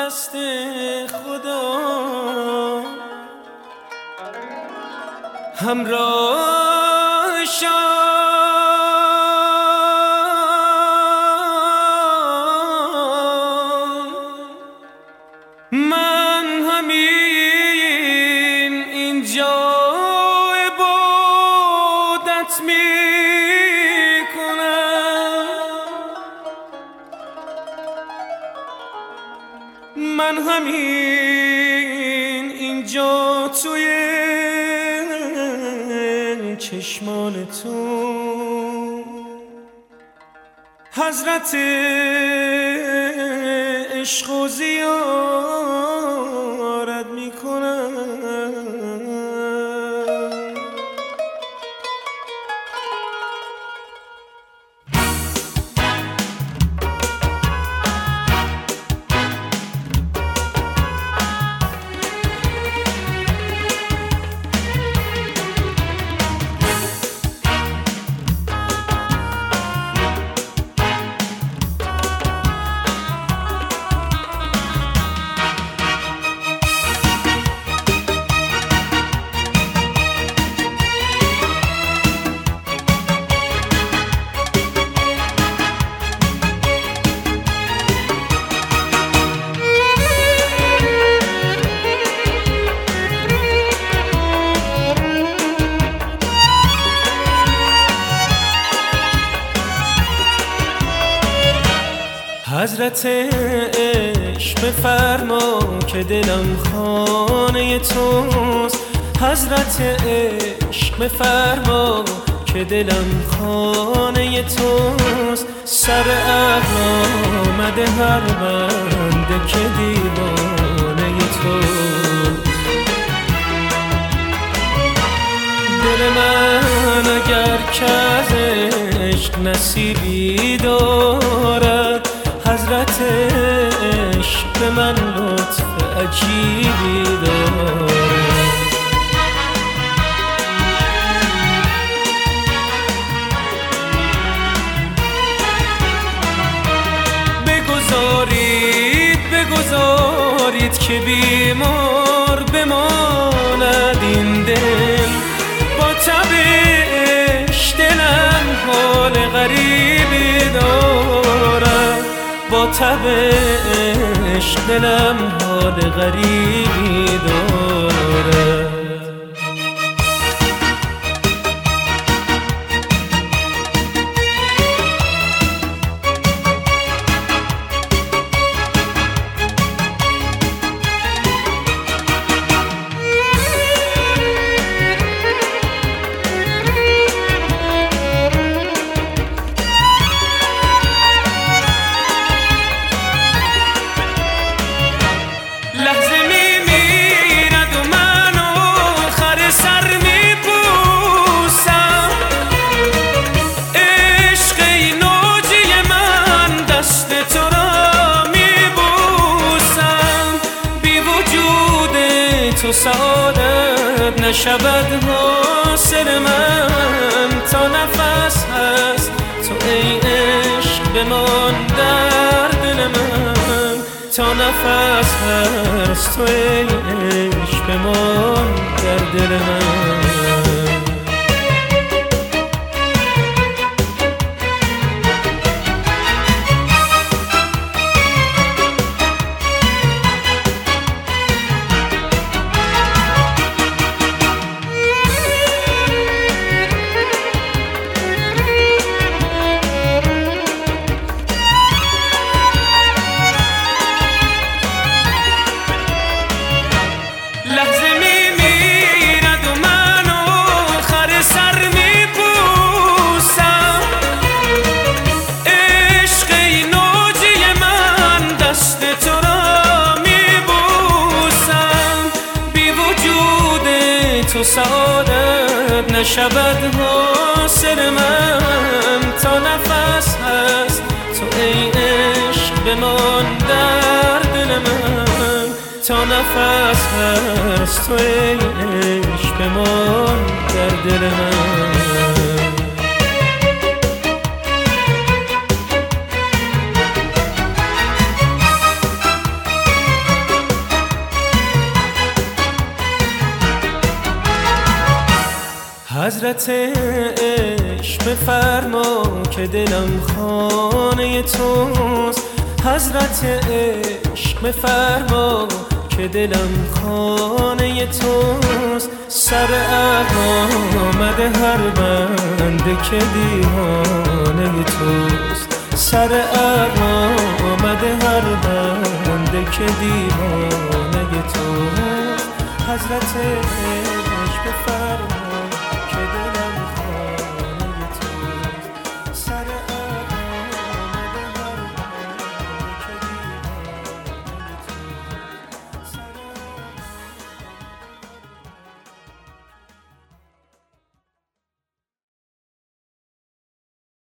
دست خدا همراه شام. من همین اینجا عبادت میکنم، من همین اینجا توی چشمان تو حضرت عشق و زیارت میکنم. حضرت عشق بفرما که دلم خانه توست، حضرت عشق بفرما که دلم خانه توست. سر عقل آمده هر بنده که دیوانه توست. دل من اگر که از عشق نصیبی دارد، حضرت عشق به من لطف عجیبی دارد. بگذارید که بیمار بماند این دل، با تب عشق دلم حال غریبی دارد، با تب عشق دلم حال غریبی دارد. تو سعادت نشود حاصل من، تا نفس هست تو ای عشق بمان در دل من، تا نفس هست تو ای عشق بمان در دل من. تو سعادت نشود حاصل من، تا نفس هست تو ای عشق بمان در دل من، تا نفس هست تو ای عشق بمان در دل من. حضرت عشق بفرما که دلم خانه توست. حضرت عشق بفرما که دلم خانه توست. سر عقل آمده هر بنده که دیوانه توست. سر عقل آمده هر بنده که دیوانه توست. حضرت عشق بفرما